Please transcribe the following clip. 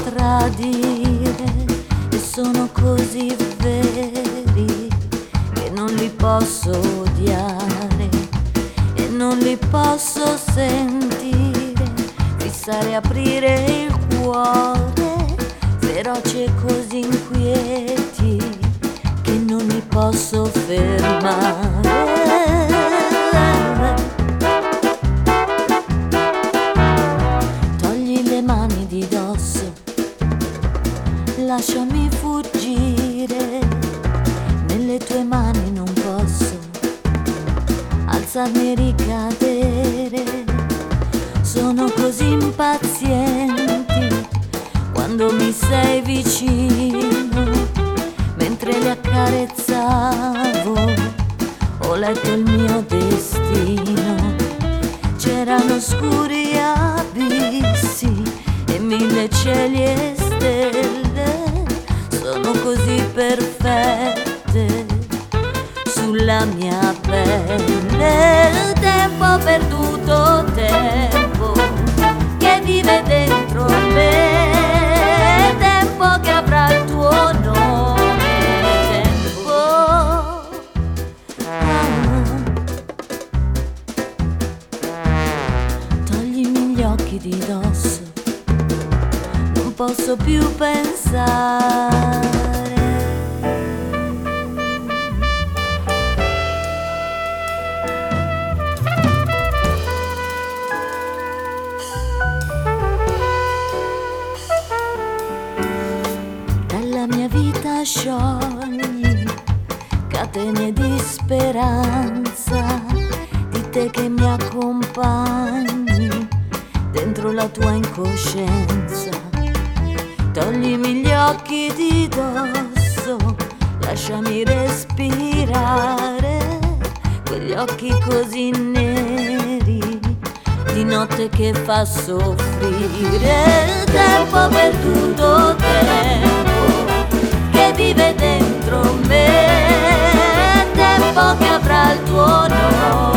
tradire e sono così veri che non li posso odiare e non li posso sentire, fissare, aprire il cuore, feroci e così inquieti che non li posso fermare. Lasciami fuggire, nelle tue mani non posso alzarmi e ricadere. Sono così impazienti quando mi sei vicino, mentre li accarezzavo ho letto il mio destino. C'erano scuri abissi e 1000 cieli e stelle, sono così perfette sulla mia pelle. Tempo perduto, tempo che vive dentro me, tempo che avrà il tuo nome, tempo. Toglimi gli occhi di dosso, non posso più pensare. Dalla mia vita sciogli catene di speranza, di te che mi accompagni dentro la tua incoscienza. Toglimi gli occhi di dosso, lasciami respirare quegli occhi così neri di notte che fa soffrire. Tempo perduto, tempo che vive dentro me, tempo che avrà il tuo nome.